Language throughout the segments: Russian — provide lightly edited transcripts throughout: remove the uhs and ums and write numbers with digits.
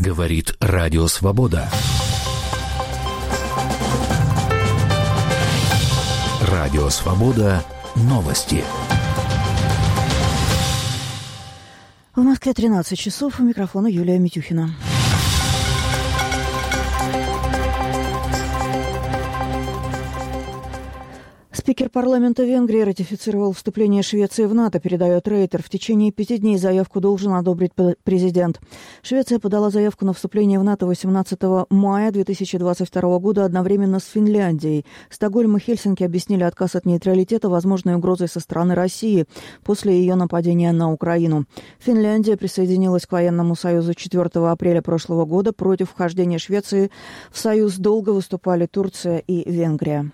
Говорит Радио Свобода. Радио Свобода. Новости. В Москве 13 часов. У микрофона Юлия Митюхина. Спикер парламента Венгрии ратифицировал вступление Швеции в НАТО, передает Рейтер. В течение 5 дней заявку должен одобрить президент. Швеция подала заявку на вступление в НАТО 18 мая 2022 года одновременно с Финляндией. Стокгольм и Хельсинки объяснили отказ от нейтралитета возможной угрозой со стороны России после ее нападения на Украину. Финляндия присоединилась к военному союзу 4 апреля прошлого года. Против вхождения Швеции в союз долго выступали Турция и Венгрия.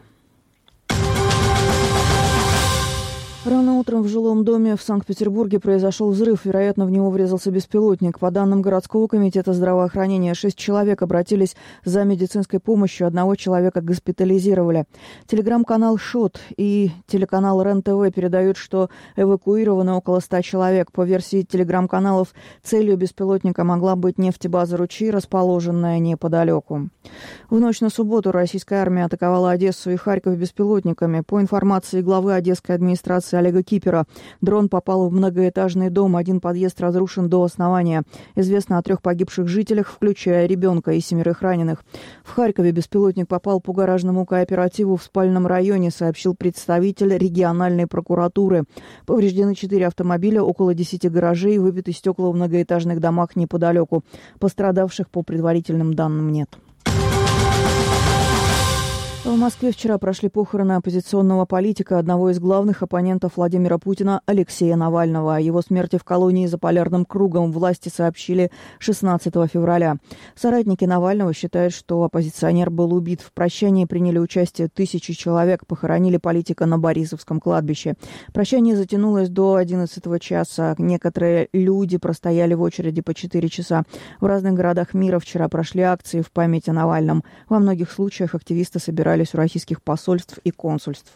Рано утром в жилом доме в Санкт-Петербурге произошел взрыв. Вероятно, в него врезался беспилотник. По данным городского комитета здравоохранения, 6 человек обратились за медицинской помощью. 1 человека госпитализировали. Телеграм-канал «Шот» и телеканал РЕН-ТВ передают, что эвакуировано около 100 человек. По версии телеграм-каналов, целью беспилотника могла быть нефтебаза «Ручей», расположенная неподалеку. В ночь на субботу российская армия атаковала Одессу и Харьков беспилотниками. По информации главы Одесской администрации Олега Кипера, дрон попал в многоэтажный дом. 1 подъезд разрушен до основания. Известно о 3 погибших жителях, включая ребенка, и 7 раненых. В Харькове беспилотник попал по гаражному кооперативу в спальном районе, сообщил представитель региональной прокуратуры. Повреждены 4 автомобиля, около 10 гаражей, выбиты стекла в многоэтажных домах неподалеку. Пострадавших по предварительным данным нет. В Москве вчера прошли похороны оппозиционного политика, одного из главных оппонентов Владимира Путина, Алексея Навального. О его смерти в колонии за Полярным кругом власти сообщили 16 февраля. Соратники Навального считают, что оппозиционер был убит. В прощании приняли участие 1000 человек, похоронили политика на Борисовском кладбище. Прощание затянулось до 11 часа. Некоторые люди простояли в очереди по 4 часа. В разных городах мира вчера прошли акции в память о Навальном. Во многих случаях активисты собирались у российских посольств и консульств.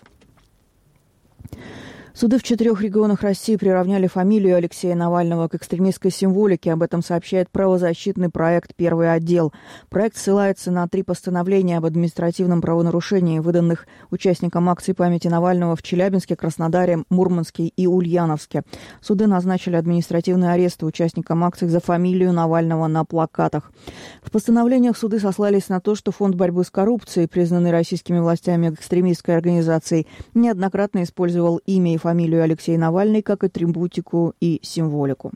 Суды в 4 регионах России приравняли фамилию Алексея Навального к экстремистской символике. Об этом сообщает правозащитный проект «Первый отдел». Проект ссылается на 3 постановления об административном правонарушении, выданных участникам акций памяти Навального в Челябинске, Краснодаре, Мурманске и Ульяновске. Суды назначили административные аресты участникам акций за фамилию Навального на плакатах. В постановлениях суды сослались на то, что Фонд борьбы с коррупцией, признанный российскими властями экстремистской организацией, неоднократно использовал имя и фамилию Алексей Навальный как атрибутику и символику.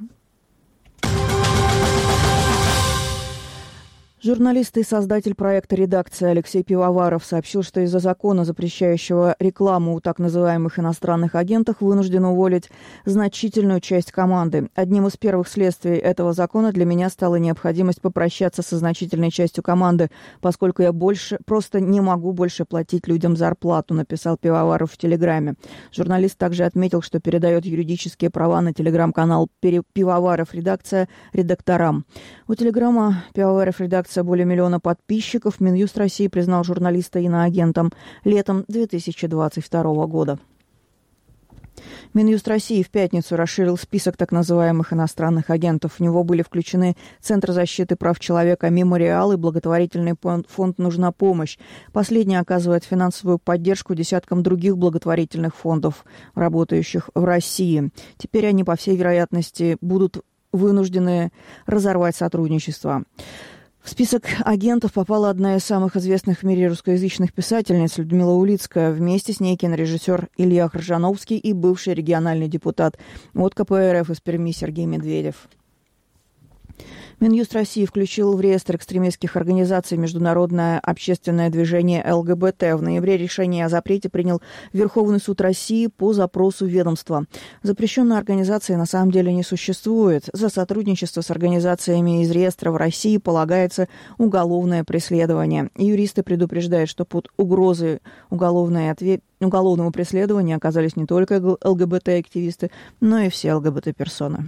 Журналист и создатель проекта «Редакция» Алексей Пивоваров сообщил, что из-за закона, запрещающего рекламу у так называемых иностранных агентов, вынужден уволить значительную часть команды. Одним из первых следствий этого закона для меня стала необходимость попрощаться со значительной частью команды, поскольку я просто не могу больше платить людям зарплату, написал Пивоваров в Телеграме. Журналист также отметил, что передает юридические права на телеграм-канал «Пивоваров Редакция» редакторам. У Телеграма «Пивоваров Редакция» более 1 миллиона подписчиков. Минюст России признал журналиста иноагентом летом 2022 года. Минюст России в пятницу расширил список так называемых иностранных агентов. В него были включены Центр защиты прав человека «Мемориал» и благотворительный фонд «Нужна помощь». Последний оказывает финансовую поддержку десяткам других благотворительных фондов, работающих в России. Теперь они, по всей вероятности, будут вынуждены разорвать сотрудничество. В список агентов попала одна из самых известных в мире русскоязычных писательниц Людмила Улицкая. Вместе с ней кинорежиссер Илья Хржановский и бывший региональный депутат от КПРФ из Перми Сергей Медведев. Минюст России включил в реестр экстремистских организаций международное общественное движение ЛГБТ. В ноябре решение о запрете принял Верховный суд России по запросу ведомства. Запрещенной организации на самом деле не существует. За сотрудничество с организациями из реестра в России полагается уголовное преследование. Юристы предупреждают, что под угрозой уголовного преследования оказались не только ЛГБТ-активисты, но и все ЛГБТ-персоны.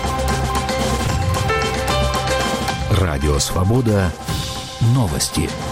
Радио Свобода. Новости.